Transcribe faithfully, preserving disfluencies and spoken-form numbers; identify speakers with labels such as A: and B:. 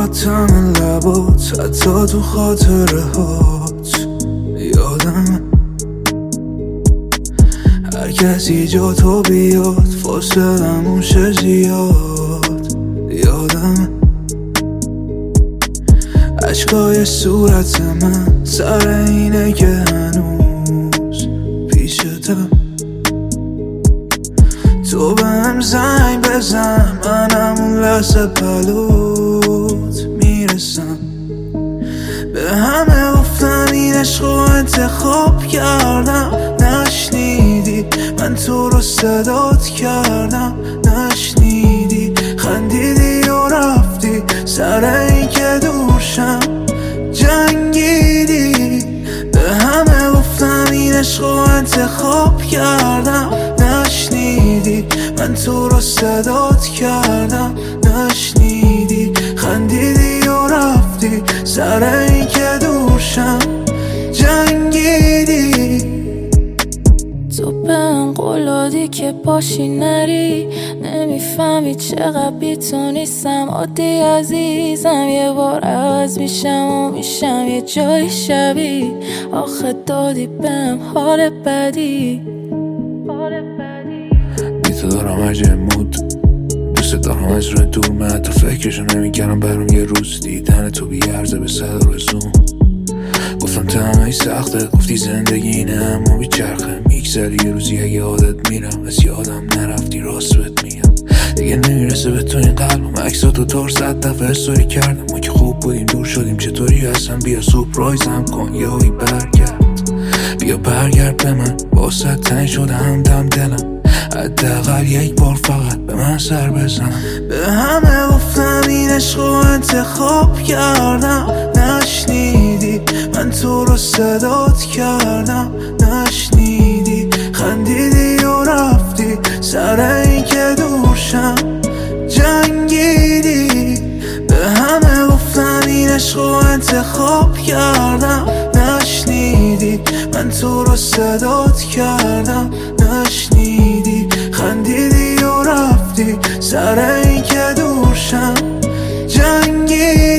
A: تم لبات، حتی تو خاطره هات یادم هر کسی جا تو بیاد فاصلمون شه زیاد. یادم عشقای صورت من سر اینه که هنوز پیشتم. تو بهم زنگ بزن منم اون لحظه پلوت میرسم. به همه گفتم این عشق رو انتخاب کردم، نشنیدی من تو رو صدات کردم، نشنیدی خندیدی و رفتی سر این که دورشم جنگیدی. به همه گفتم این عشق رو انتخاب کردم، نشنیدی من تو رو صدات کردم، نشنیدی خندیدی و رفتی سر این که دورشم جنگیدی.
B: تو بهم قول دادی که باشی نری، نمیفهمی چقدر بی تو نیستم عادی عزیزم. یه بار عوض میشم و میشم یه جای شبی، آخه دادی بهم حال بدی.
A: بی تو دارم عجب مود، دوست دارم از رو دور، من حتی فکرشو نمیکردم برام یه روز دیدن تو بیارزه به صد رزون. گفتم تنهایی سخته، گفتی زندگی اینه اما بیچرخه، میگذری یه روزی اگه عادت میرم از یادم نرفتی راست بهت میگم. دیگه نمیرسه به تو این قلبم، عکساتو طور صد دفعه استوری کردم، ما که خوب بودیم دور شدیم چطوری هستم. بیا سورپرایزم کن یهویی برگرد، بیا برگرد به من، واسه تنگ شدم دم دلم، حداقل یک بار فقط به من سر بزن. به همه گفتم این عشق رو انتخاب کردم، نشنیدی من تو رو صدات کردم، نشنیدی خندیدی و رفتی سر این که دورشم جنگیدی. به همه گفتم این عشق رو انتخاب کردم، نشنیدی من تو رو صدات کردم، نشنیدی خندیدی و رفتی سر این که دورشم جنگیدی.